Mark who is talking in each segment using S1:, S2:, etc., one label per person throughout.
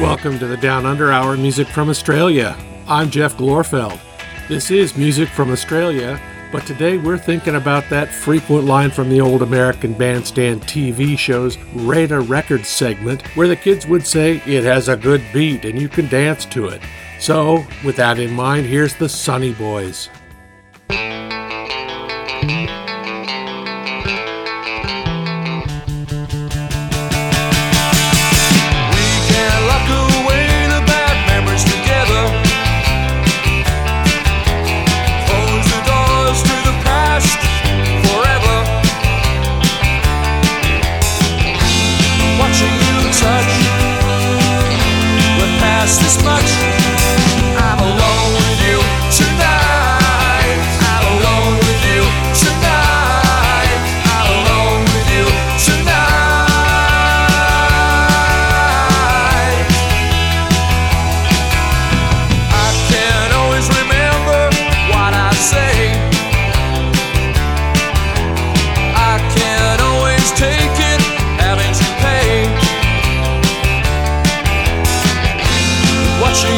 S1: Welcome to the Down Under Hour, Music from Australia. I'm Jeff Glorfeld. This is Music from Australia, but today we're thinking about that frequent line from the old American Bandstand TV shows Rate a Record segment, where the kids would say, it has a good beat and you can dance to it. So, with that in mind, here's the Sunny Boys.
S2: This much, I'm alone with you tonight. I'm alone with you tonight. I'm alone with you tonight. I can't always remember what I say. I can't always take it, having to pay. Watching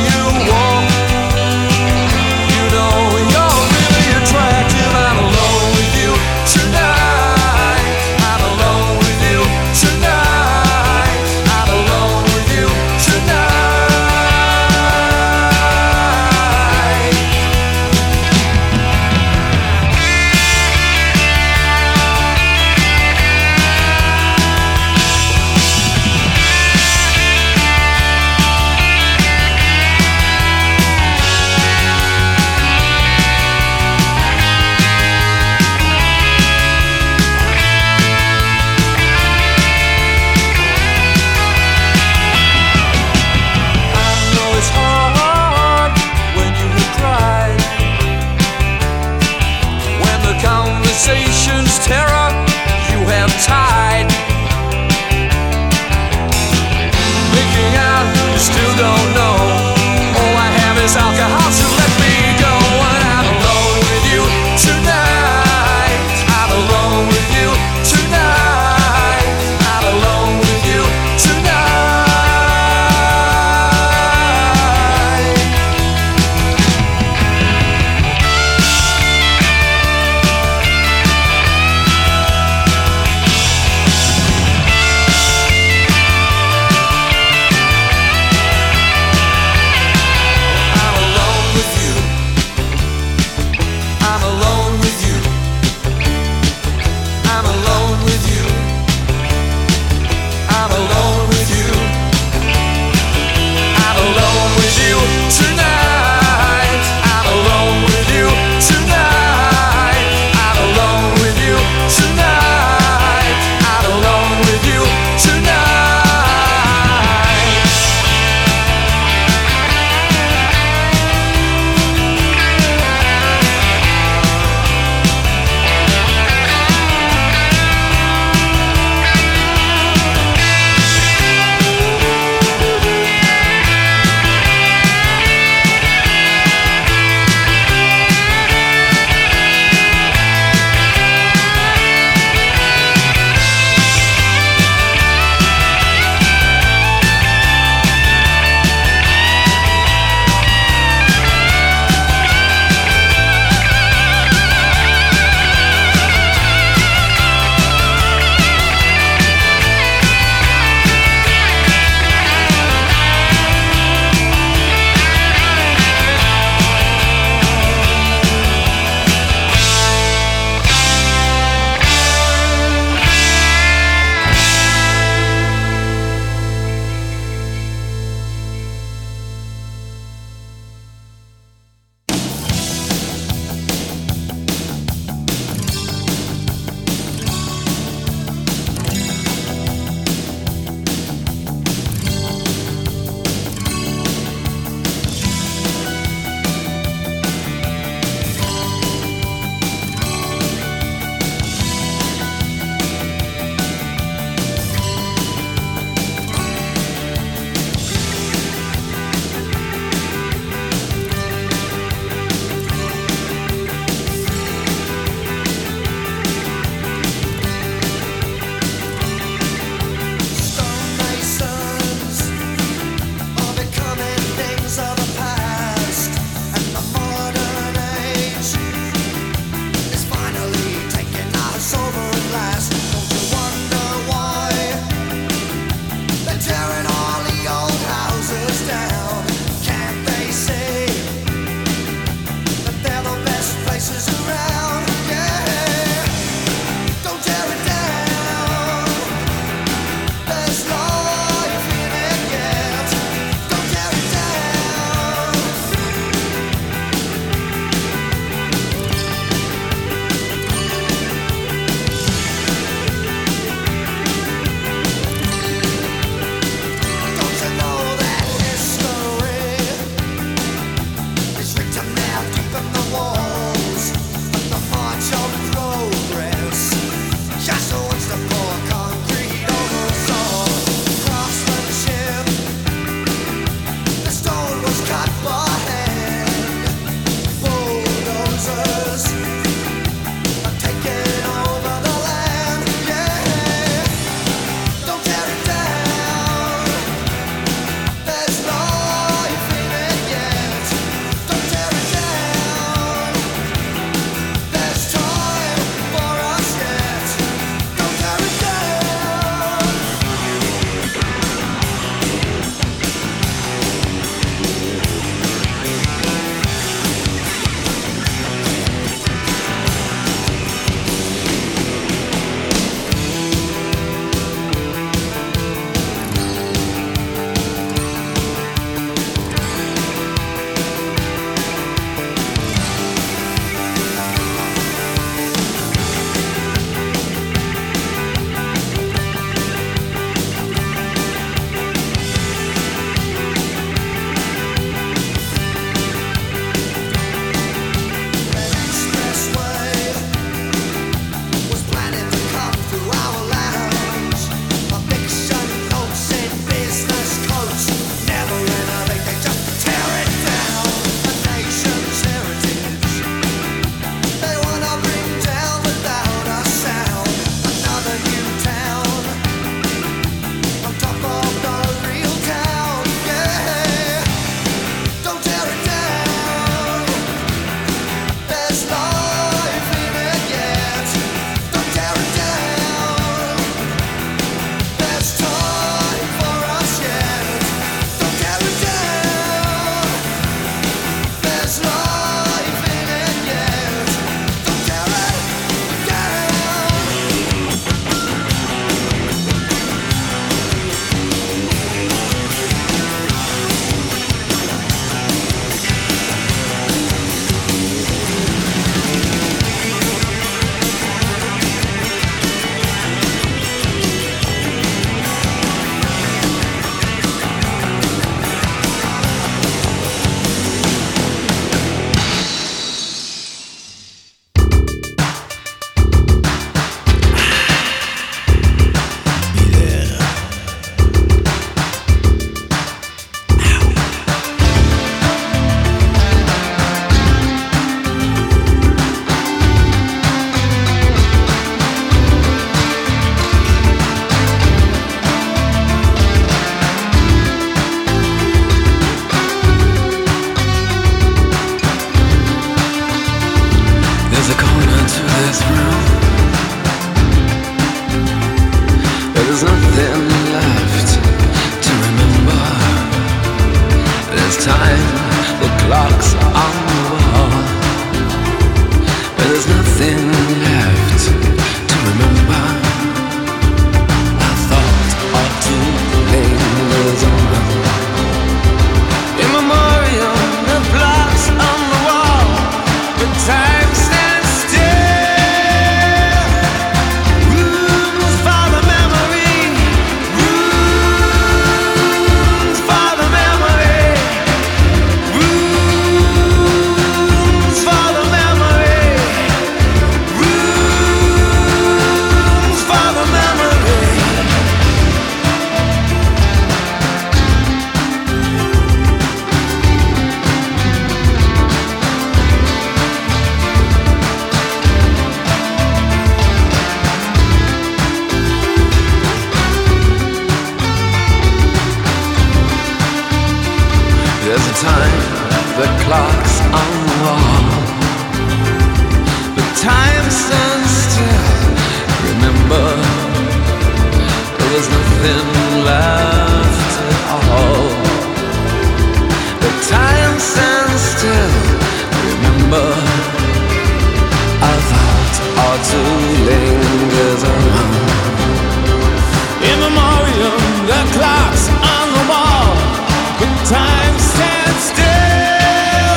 S2: There's a time, the clock's on the wall. The time stands still. Remember, there was nothing left at all. The time stands still. Remember, a thought or two lingers around. In memoriam, the clock's on the wall. The time stands still.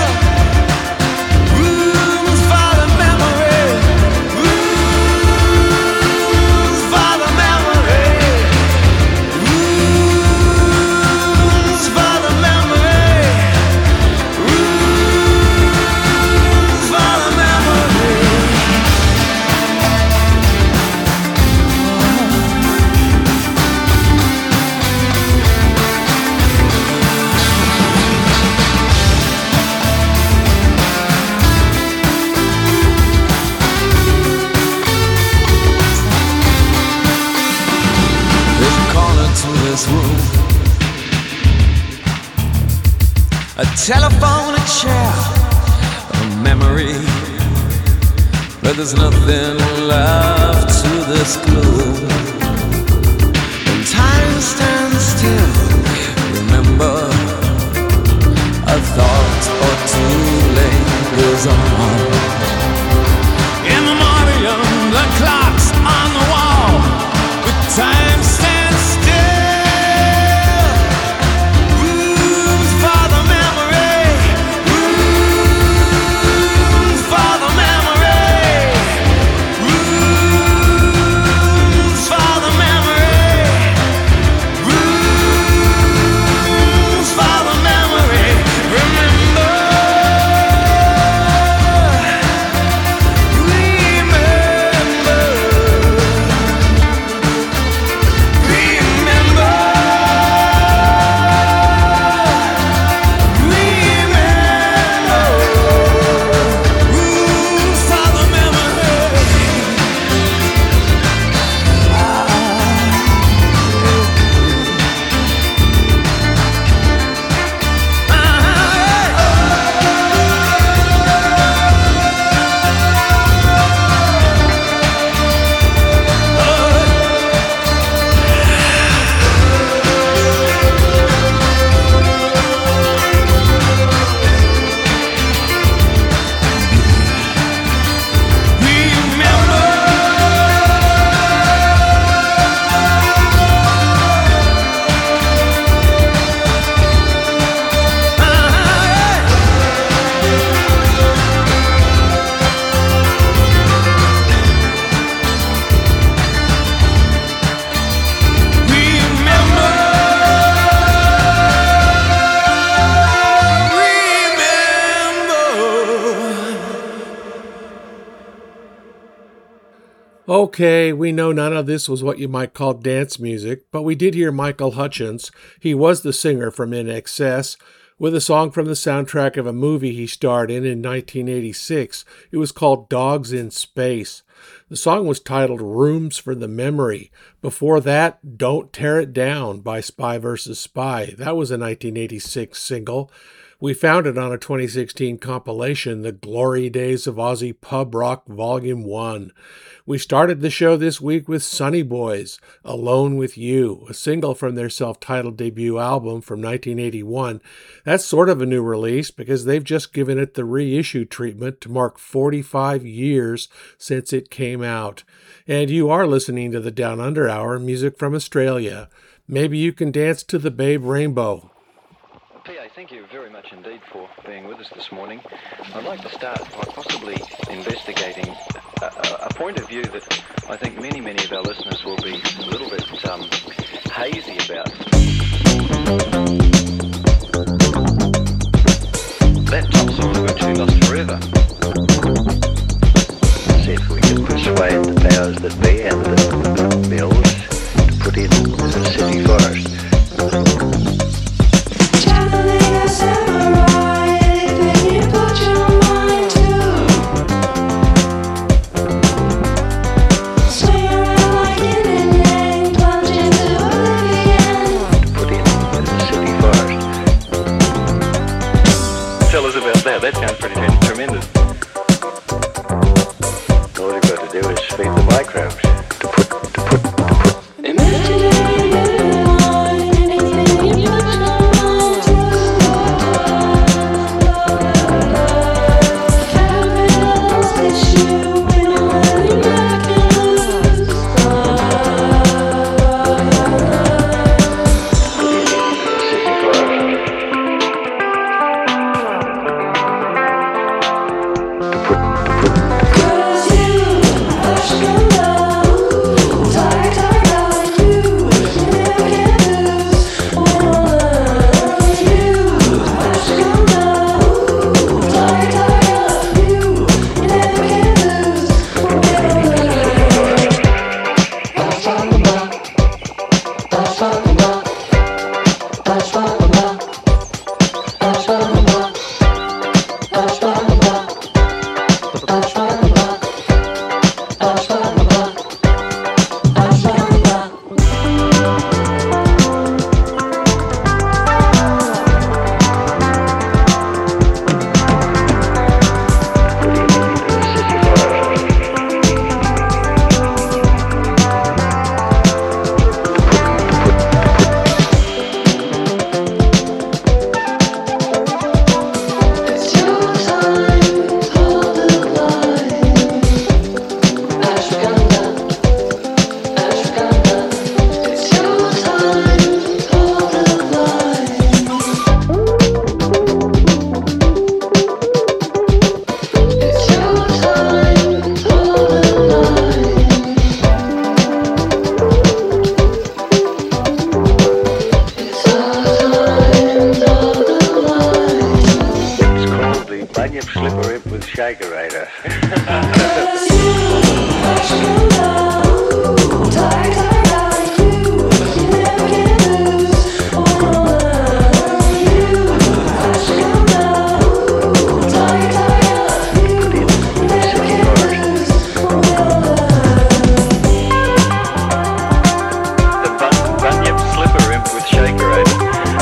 S2: Rooms for the memory. Rooms for the memory. Rooms for the memory. Rooms for the memory. Room. A telephone, a chair, a memory, but there's nothing left to this gloom. And time stands still. Remember, a thought or two lingers on. In memoriam, the clock's on the wall. But time stands still.
S1: Okay, we know none of this was what you might call dance music, but we did hear Michael Hutchence. He was the singer from INXS, with a song from the soundtrack of a movie he starred in 1986. It was called Dogs in Space. The song was titled Rooms for the Memory. Before that, Don't Tear It Down by Spy vs. Spy. That was a 1986 single. We found it on a 2016 compilation, The Glory Days of Aussie Pub Rock Volume 1. We started the show this week with Sunny Boys, Alone with You, a single from their self-titled debut album from 1981. That's sort of a new release because they've just given it the reissue treatment to mark 45 years since it came out. And you are listening to the Down Under Hour, music from Australia. Maybe you can dance to the Babe Rainbow.
S3: PA, thank you very much indeed for being with us this morning. I'd like to start by possibly investigating a point of view that I think many of our listeners will be a little bit hazy about. That top song is going to be lost forever.
S4: See if we can persuade the powers that be and the bills to put in the city forest. Put Shagerator.
S3: Bunyip slipper in with Shakerator.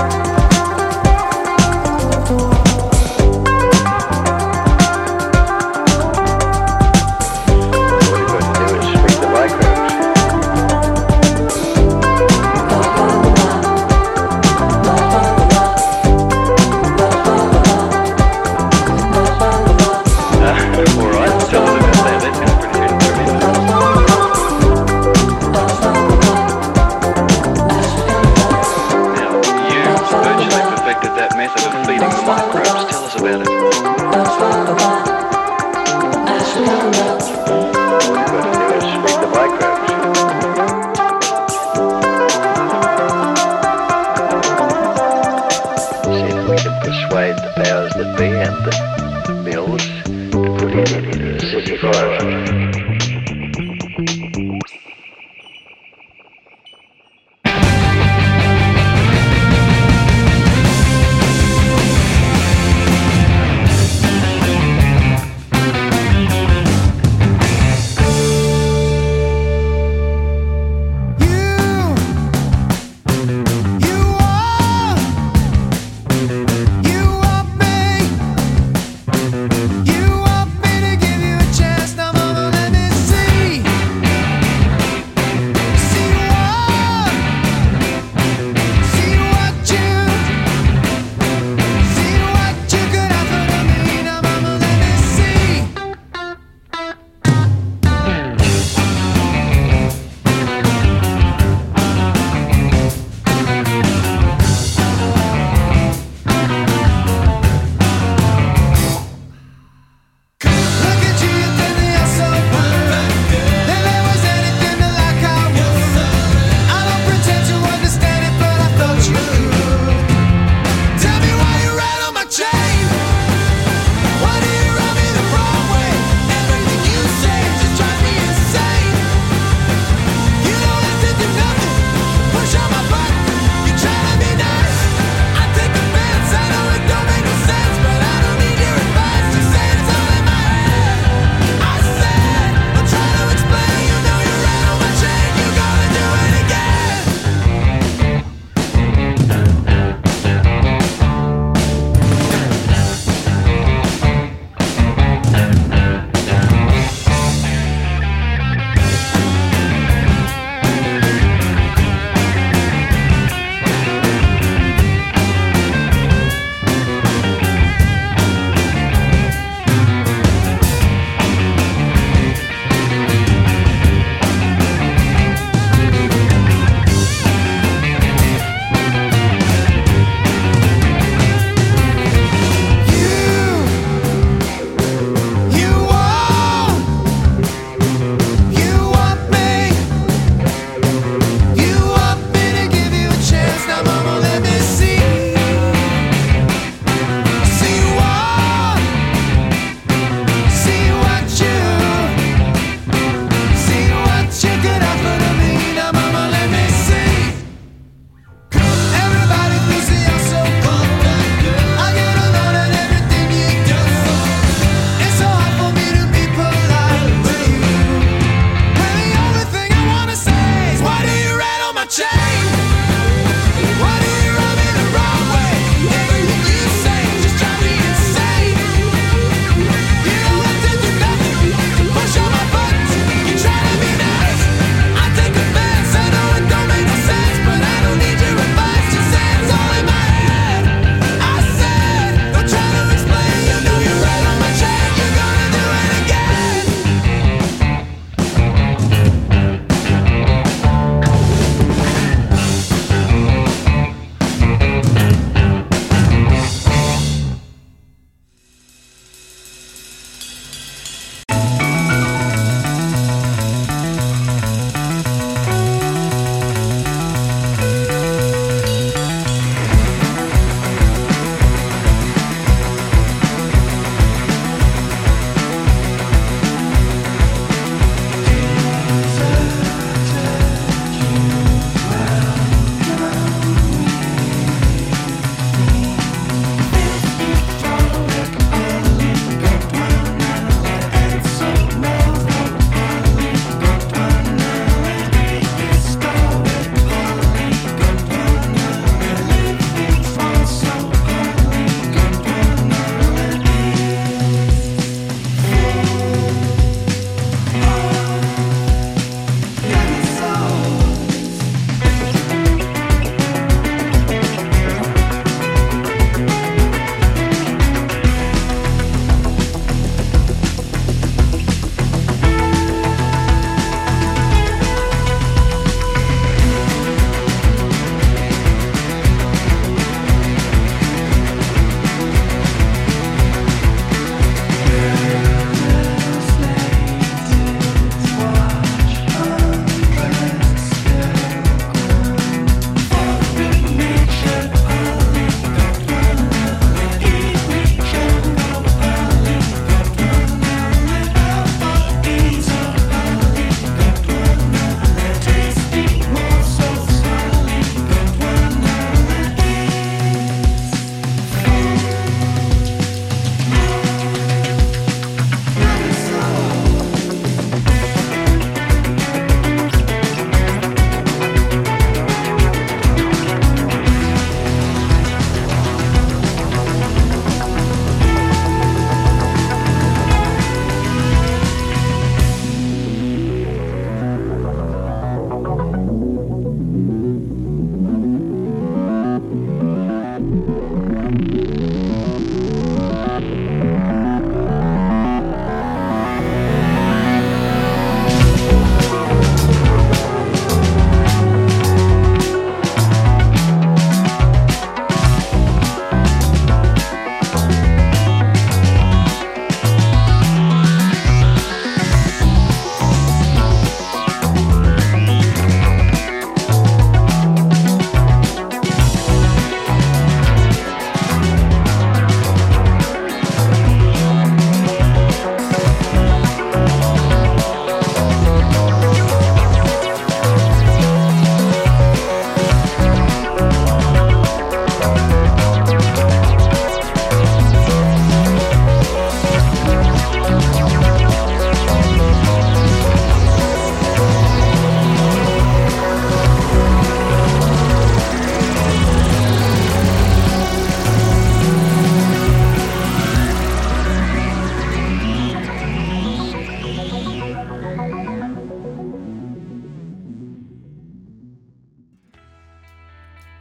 S4: All you've got to do is speak the microbes.
S3: All right, tell us about that. That sounds pretty interesting. Now, you virtually perfected that method of feeding the microbes. Tell us about it.
S4: All you've got to do is speak the microbes. See if we can persuade the powers that be and the mills to put it into the city forest.
S2: You are me.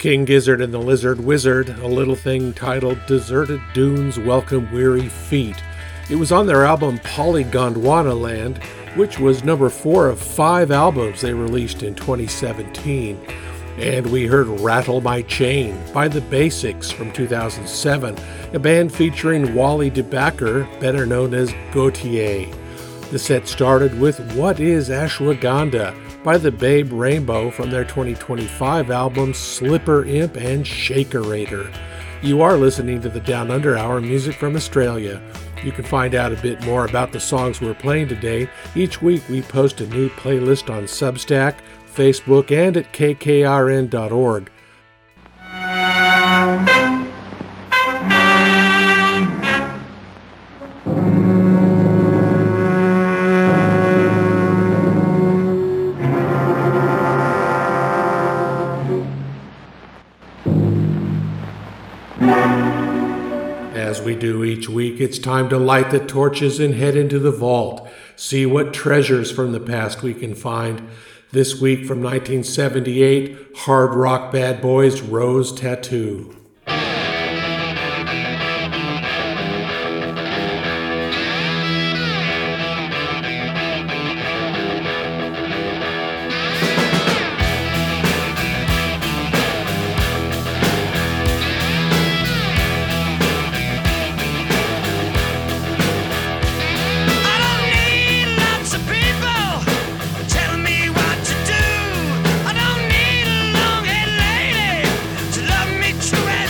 S1: King Gizzard and the Lizard Wizard, a little thing titled Deserted Dunes Welcome Weary Feet. It was on their album Polygondwana Land, which was number 4 of 5 albums they released in 2017. And we heard Rattle My Chain by The Basics from 2007, a band featuring Wally DeBacker, better known as Gautier. The set started with What is Ashwagandha by the Babe Rainbow from their 2025 album Slipper Imp and Shakerator. You are listening to the Down Under Hour, music from Australia. You can find out a bit more about the songs we're playing today. Each week we post a new playlist on Substack, Facebook, and at kkrn.org. As we do each week, it's time to light the torches and head into the vault, see what treasures from the past we can find. This week from 1978, hard rock bad boys Rose Tattoo.
S2: True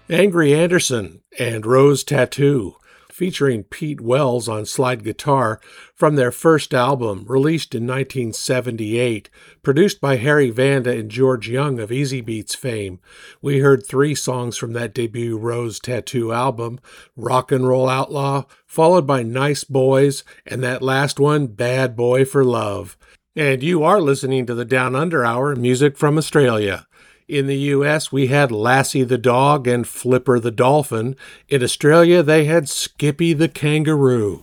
S1: Angry Anderson and Rose Tattoo, featuring Pete Wells on slide guitar from their first album, released in 1978, produced by Harry Vanda and George Young of Easy Beats fame. We heard 3 songs from that debut Rose Tattoo album, Rock and Roll Outlaw, followed by Nice Boys, and that last one, Bad Boy for Love. And you are listening to the Down Under Hour, music from Australia. In the U.S., we had Lassie the Dog and Flipper the Dolphin. In Australia, they had Skippy the Kangaroo.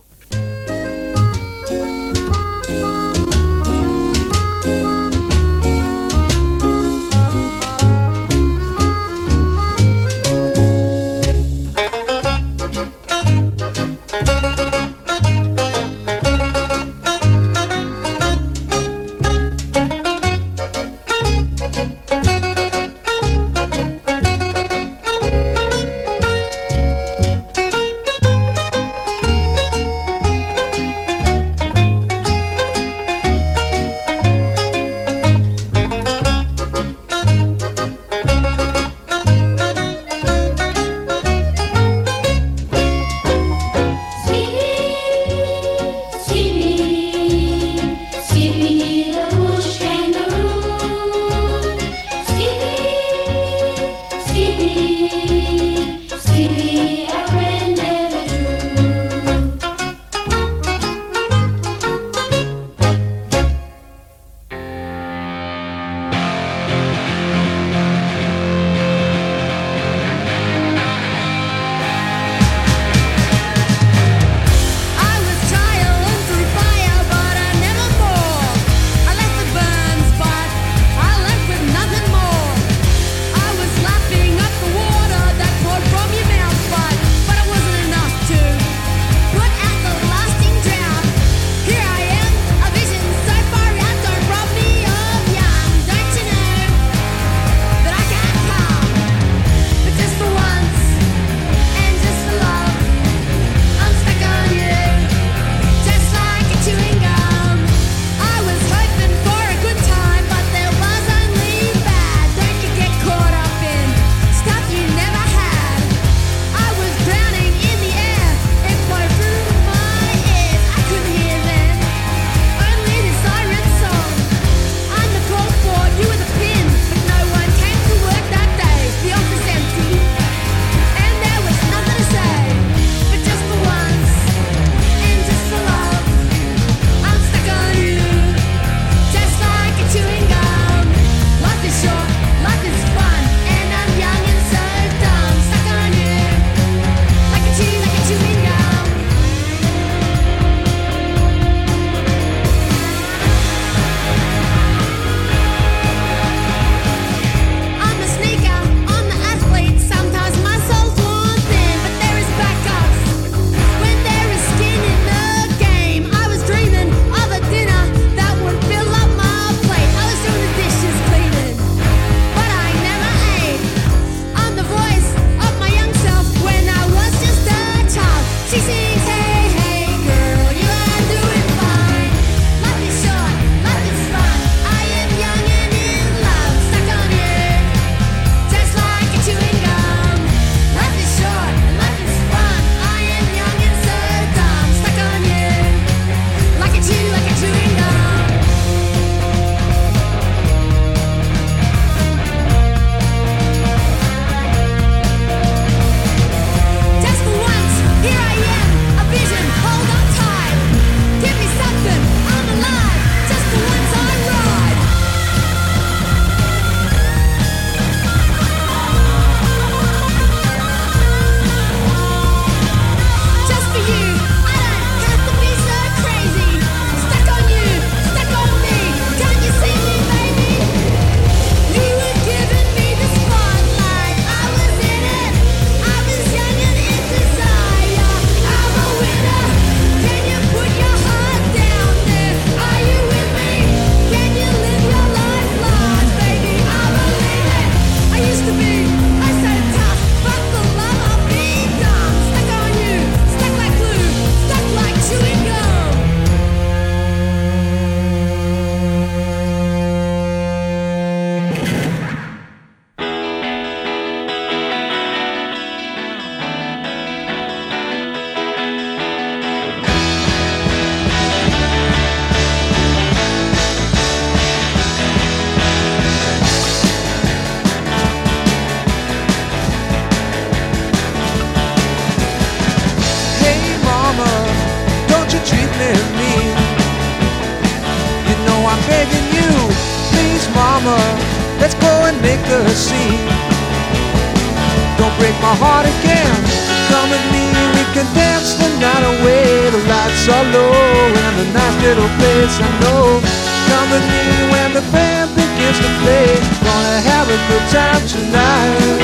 S5: make a scene. Don't break my heart again. Come with me, we can dance the night away. The lights are low in a nice little place I know. Come with me when the band begins to play. Gonna have a good time tonight.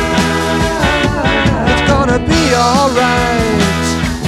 S5: It's gonna be alright.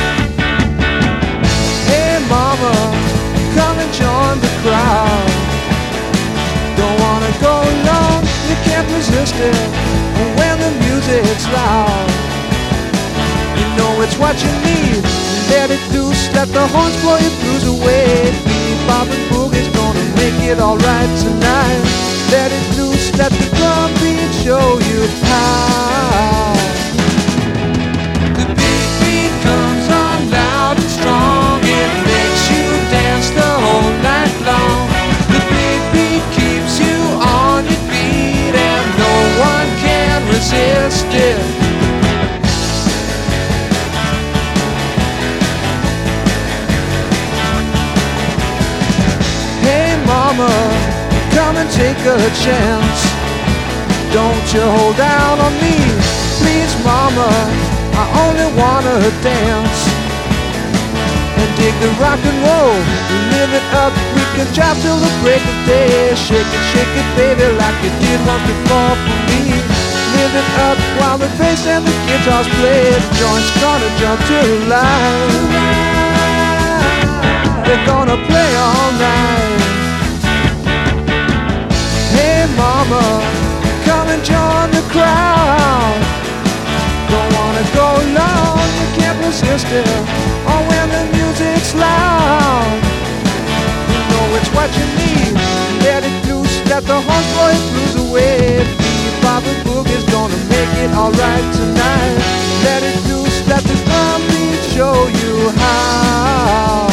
S5: Hey mama, come and join the crowd. Don't wanna go alone, you can't resist it when the music's loud. You know it's what you need. Let it loose, let the horns blow your blues away. Bebop and boogie's gonna make it alright tonight. Let it loose, let the drum beat show you how. The big beat comes on loud and strong. It makes you dance the whole night long. The big beat keeps you on your feet and no one can resist it. Mama, come and take a chance. Don't you hold out on me, please mama, I only wanna dance. And dig the rock and roll, live it up, we can jive till the break of day. Shake it baby like you did once before for me. Live it up while the bass and the guitars play. The joint's gonna jump to life. They're gonna play all night. Hey mama, come and join the crowd. Don't wanna go alone, you can't resist it. Or when the music's loud. You know it's what you need. Let it loose, let the horns blow your blues away. Bebop and boogie's gonna make it alright tonight. Let it loose, let the drum beat show you how.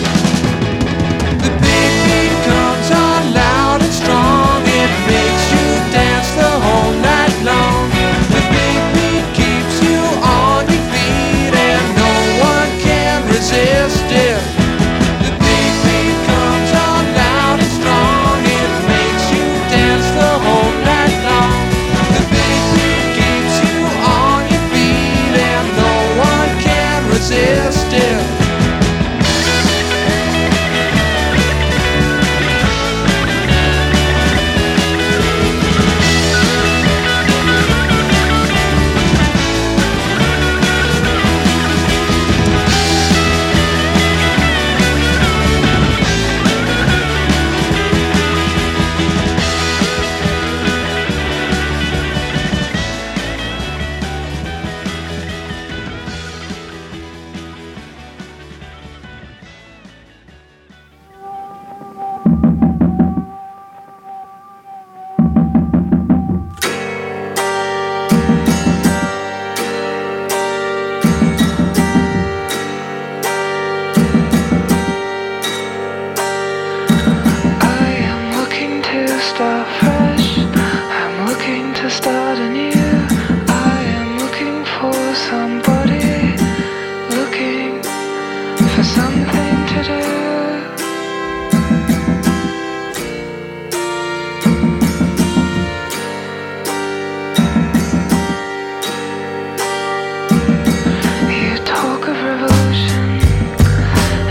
S5: The big beat comes on loud and strong. It makes you dance the whole night long. The big beat keeps you on your feet and no one can resist it. The big beat comes on loud and strong. It makes you dance the whole night long. The big beat keeps you on your feet and no one can resist it.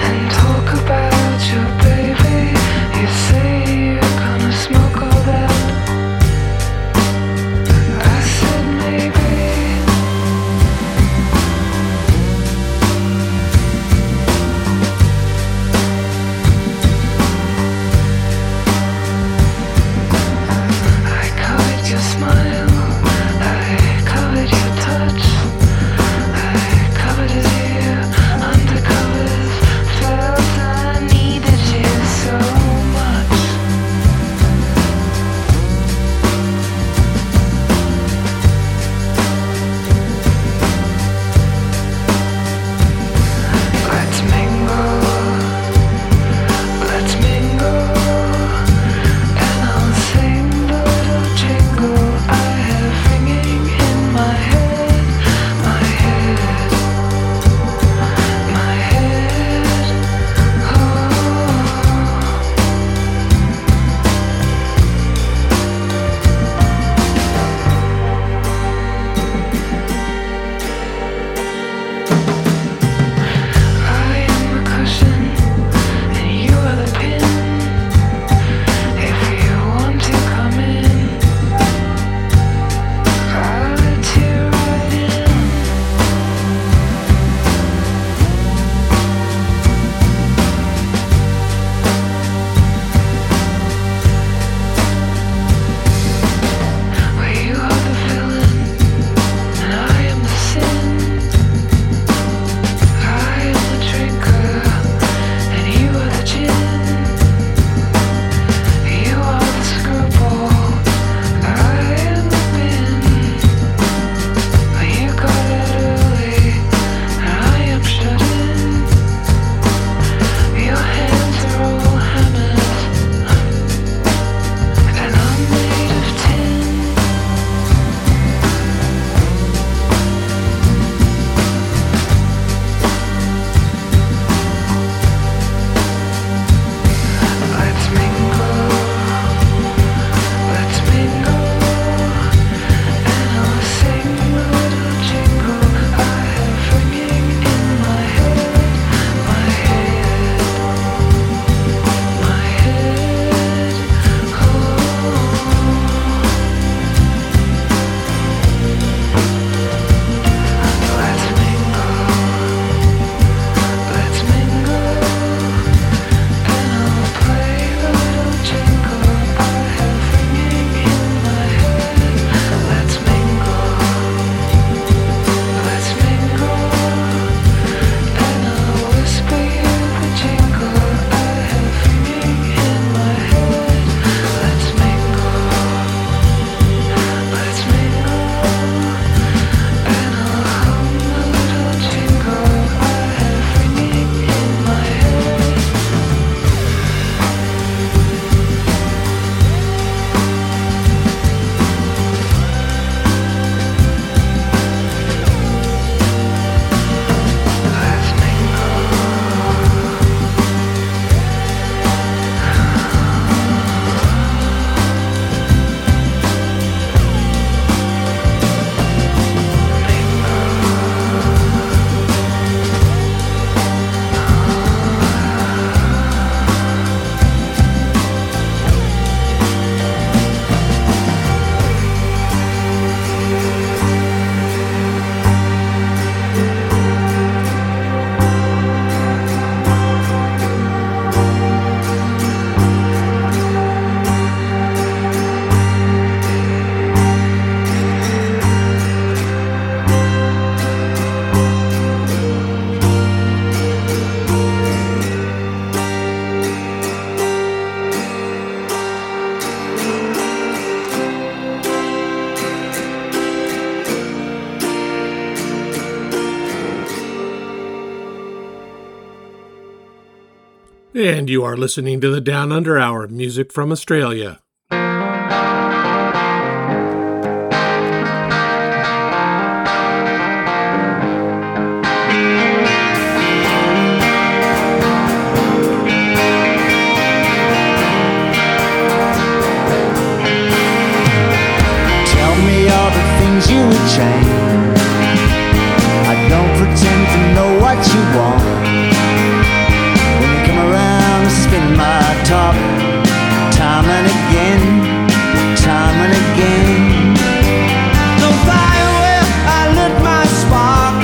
S6: About your baby, you say you're gonna smoke all that
S1: And you are listening to the Down Under Hour, music from Australia.
S5: Tell me all the things you would change. I don't pretend to know what you want. When you come around, spin my top, time and again, time and again. No fire where I lit my spark.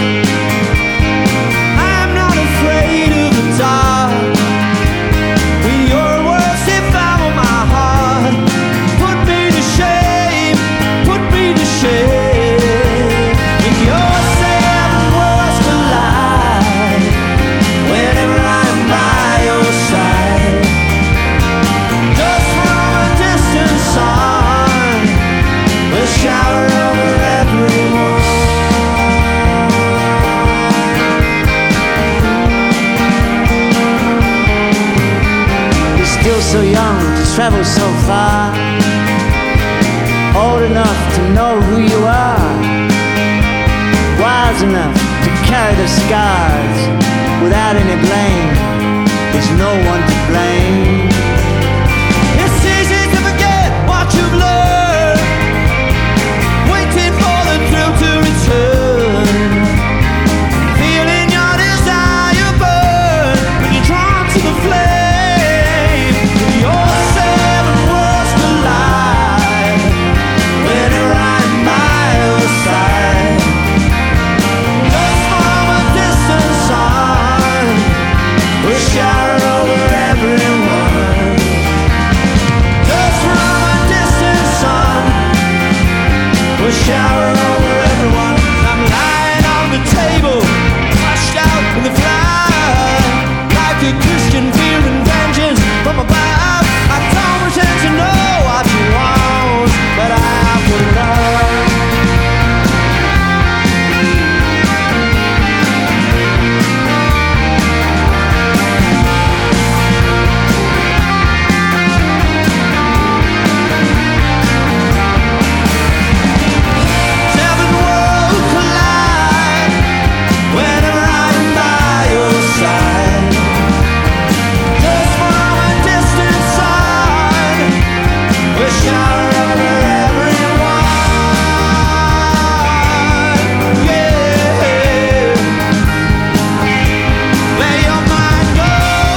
S5: I'm not afraid of the dark. When your words devour my heart, put me to shame, put me to shame. When your seven worlds collide, whenever I'm by your side, just from a distant sun, will shower over everyone. You're still so young to travel so far, old enough to know who you are, wise enough to carry the scars without any blame. There's no one to blame. It's easy to forget what you've learned, waiting for the thrill to return, feeling your desire burn when you're drawn to the flame. Your seven worlds collide whenever I'm by your side. Just from a distant sun, will shower over everyone. Just from a distant sun, will shower over everyone. I'm lying on the table, crushed out in the flood, like a Christian fearing vengeance from above. I don't pretend to know what you want, but I put it up. Seven worlds collide whenever I'm by your side. Just from a distant sun, will shower over everyone. Yeah. Let your mind go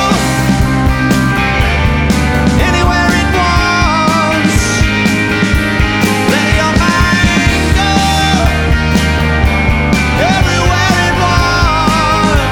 S5: anywhere it wants. Let your mind go everywhere it wants.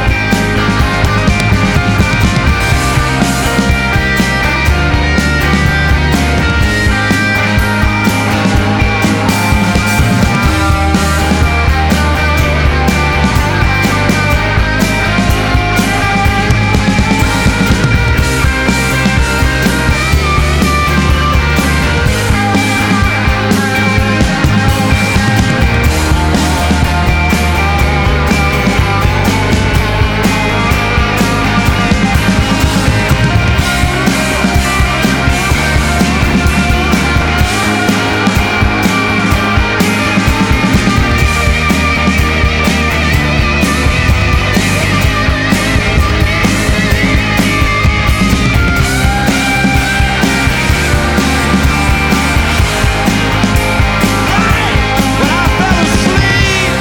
S5: When I fell asleep,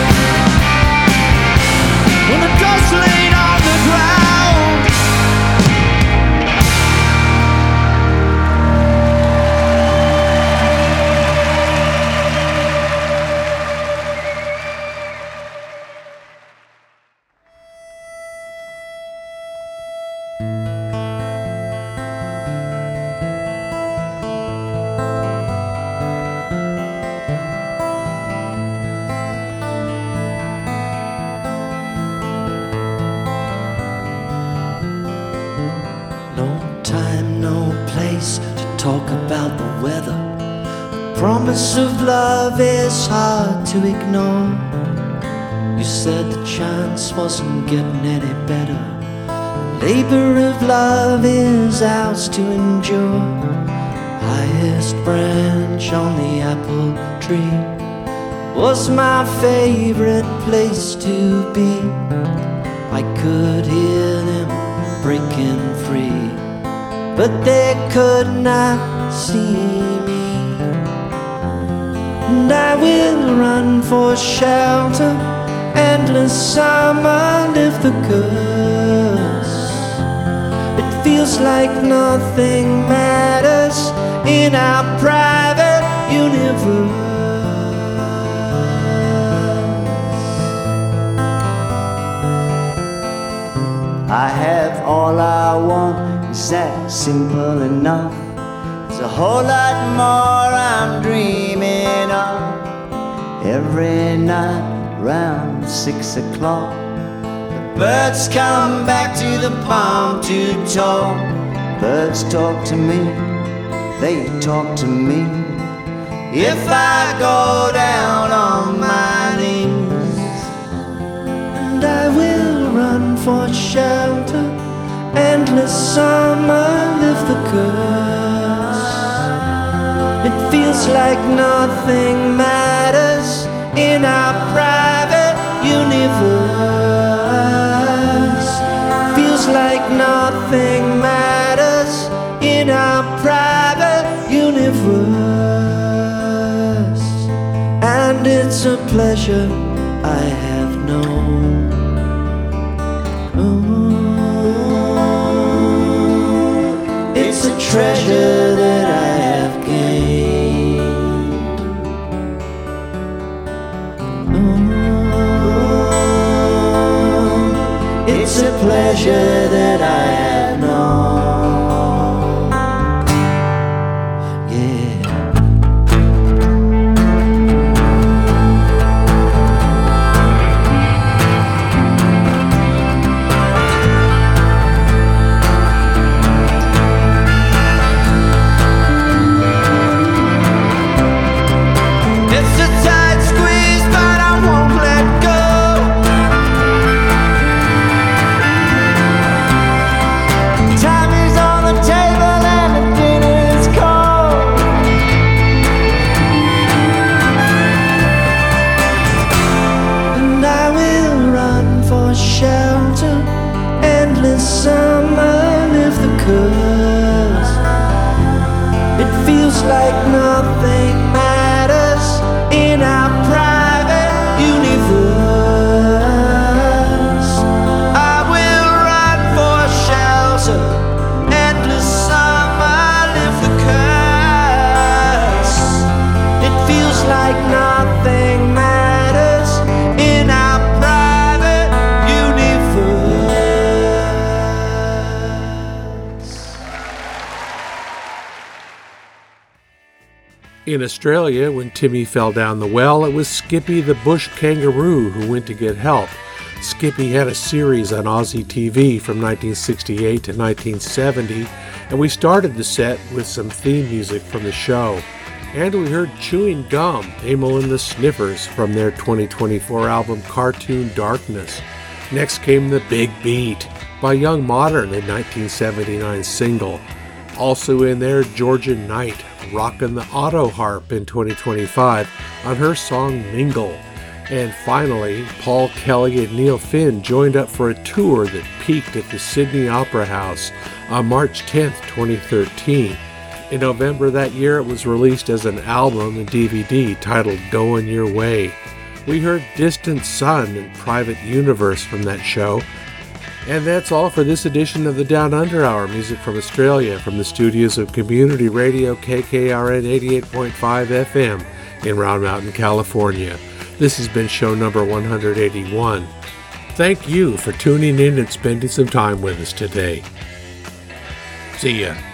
S5: when the dust laid on the ground, no time, no place to talk about the weather. The promise of love is hard to ignore. You said the chance wasn't getting any better. Labor of love is ours to endure. Highest branch on the apple tree was my favorite place to be. I could hear them breaking free, but they could not see me. And I will run for shelter, endless summer, live the curse. It feels like nothing matters in our private universe. I have all I want, is that simple enough? There's a whole lot more I'm dreaming of. Every night round 6 o'clock, the birds come back to the palm to talk. Birds talk to me, they talk to me. If I go down on my knees, and I will run for shelter, endless summer, live the curse. It feels like nothing matters in our private universe. Feels like nothing matters in our private universe. And it's a pleasure I have known. It's a treasure that I have gained. It's a pleasure that I have known. Yeah. It's a tight squeeze, but I won't let go. Time is on the table and the dinner is cold. And I will run for shelter, endless summer, live the curse. It feels like nothing matters in our private universe. I will run for shelter, endless summer, live the curse. It feels like nothing matters in our private universe.
S1: In Australia, when Timmy fell down the well, it was Skippy the bush kangaroo who went to get help. Skippy had a series on Aussie TV from 1968 to 1970, and we started the set with some theme music from the show. And we heard Chewing Gum, Emil and the Sniffers, from their 2024 album Cartoon Darkness. Next came The Big Beat by Young Modern, a 1979 single. Also in there, Georgia Knight, rockin' the auto harp in 2025 on her song Mingle. And finally, Paul Kelly and Neil Finn joined up for a tour that peaked at the Sydney Opera House on March 10th, 2013. In November that year, it was released as an album and DVD titled Goin' Your Way. We heard Distant Sun and Private Universe from that show. And that's all for this edition of the Down Under Hour, music from Australia, from the studios of Community Radio KKRN 88.5 FM in Round Mountain, California. This has been show number 181. Thank you for tuning in and spending some time with us today. See ya.